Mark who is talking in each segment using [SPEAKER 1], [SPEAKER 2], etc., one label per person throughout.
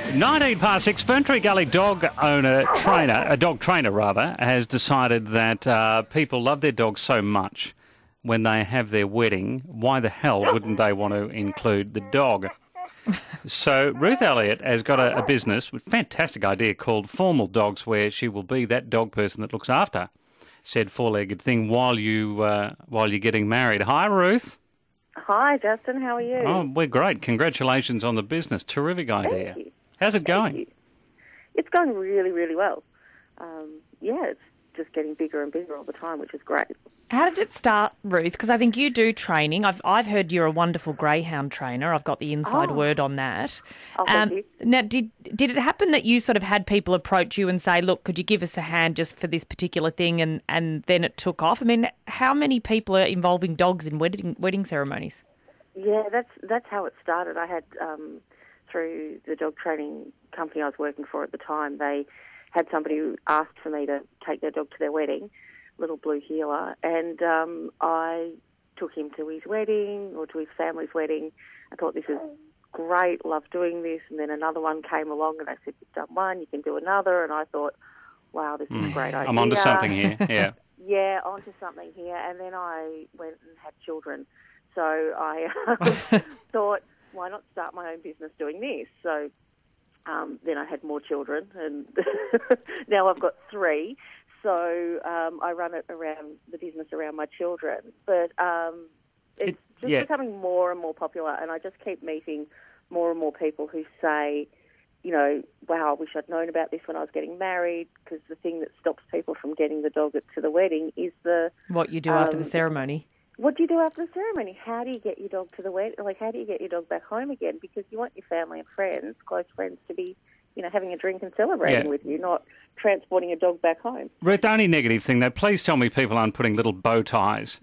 [SPEAKER 1] 19 past 6, Ferntree Gully dog trainer, has decided that people love their dogs so much when they have their wedding, why the hell wouldn't they want to include the dog? So Ruth Elliott has got a business with a fantastic idea called Formal Dogs, where she will be that dog person that looks after said four-legged thing while you're getting married. Hi, Ruth.
[SPEAKER 2] Hi, Justin. How are you?
[SPEAKER 1] Oh, we're great. Congratulations on the business. Terrific idea.
[SPEAKER 2] Thank you.
[SPEAKER 1] How's it going?
[SPEAKER 2] It's going really, really well. It's just getting bigger and bigger all the time, which is great.
[SPEAKER 3] How did it start, Ruth? Because I think you do training. I've heard you're a wonderful greyhound trainer. I've got the inside word on that.
[SPEAKER 2] Thank you.
[SPEAKER 3] Now, did it happen that you sort of had people approach you and say, look, could you give us a hand just for this particular thing, and then it took off? I mean, how many people are involving dogs in wedding ceremonies?
[SPEAKER 2] Yeah, that's how it started. I had, through the dog training company I was working for at the time, they had somebody who asked for me to take their dog to their wedding, little blue heeler, and I took him to his wedding or to his family's wedding. I thought, this is great, love doing this. And then another one came along and they said, you've done one, you can do another. And I thought, wow, this is a great idea.
[SPEAKER 1] I'm onto something here, yeah.
[SPEAKER 2] Yeah, onto something here. And then I went and had children. So I thought, why not start my own business doing this? So then I had more children, and now I've got 3. So I run it around the business around my children. But it's just becoming more and more popular, and I just keep meeting more and more people who say, you know, wow, I wish I'd known about this when I was getting married, because the thing that stops people from getting the dog to the wedding is
[SPEAKER 3] what you do after the ceremony.
[SPEAKER 2] What do you do after the ceremony? How do you get your dog to the wedding? Like, how do you get your dog back home again? Because you want your family and friends, close friends, to be, you know, having a drink and celebrating with you, not transporting a dog back home.
[SPEAKER 1] Ruth, the only negative thing, though, please tell me people aren't putting little bow ties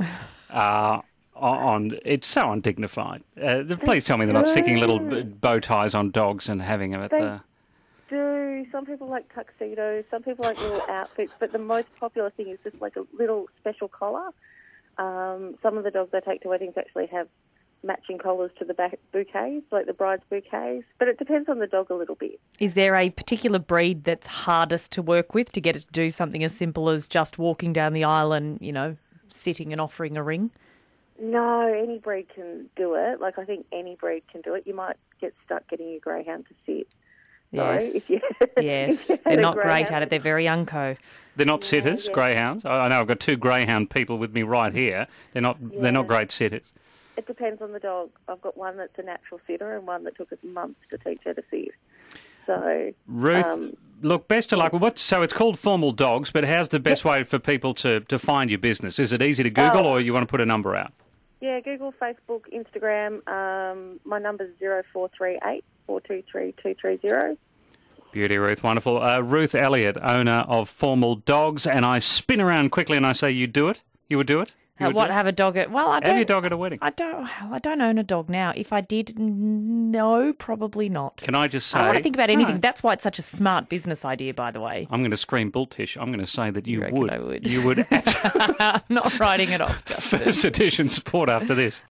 [SPEAKER 1] on. It's so undignified. Please tell me they're not sticking little bow ties on dogs and having them at the...
[SPEAKER 2] Do. Some people like tuxedos, some people like little outfits, but the most popular thing is just like a little special collar. Some of the dogs I take to weddings actually have matching collars to the back bouquets, like the bride's bouquets, but it depends on the dog a little bit.
[SPEAKER 3] Is there a particular breed that's hardest to work with to get it to do something as simple as just walking down the aisle and, you know, sitting and offering a ring?
[SPEAKER 2] No, any breed can do it. Like, I think any breed can do it. You might get stuck getting your greyhound to sit.
[SPEAKER 3] Yes,
[SPEAKER 2] If you
[SPEAKER 3] they're not great at it. They're very unco.
[SPEAKER 1] They're not sitters, greyhounds. I know I've got 2 greyhound people with me right here. They're not great sitters.
[SPEAKER 2] It depends on the dog. I've got one that's a natural sitter and one that took us months to teach her to sit. So,
[SPEAKER 1] Ruth, look, best of luck. So it's called Formal Dogs, but how's the best way for people to find your business? Is it easy to Google, or you want to put a number out?
[SPEAKER 2] Yeah, Google, Facebook, Instagram. My number's 0438 423 230.
[SPEAKER 1] Beauty, Ruth. Wonderful. Ruth Elliott, owner of Formal Dogs, and I spin around quickly and I say, you do it? You would do it?
[SPEAKER 3] Have a dog at... Well, I don't...
[SPEAKER 1] Have your dog at a wedding?
[SPEAKER 3] I don't own a dog now. If I did, no, probably not.
[SPEAKER 1] Can I just say...
[SPEAKER 3] I don't want to think about anything. No. That's why it's such a smart business idea, by the way.
[SPEAKER 1] I'm going to scream bull tish. I'm going to say that you
[SPEAKER 3] reckon
[SPEAKER 1] would.
[SPEAKER 3] I would.
[SPEAKER 1] You would.
[SPEAKER 3] I'm not writing it off, Justin.
[SPEAKER 1] First edition sport after this.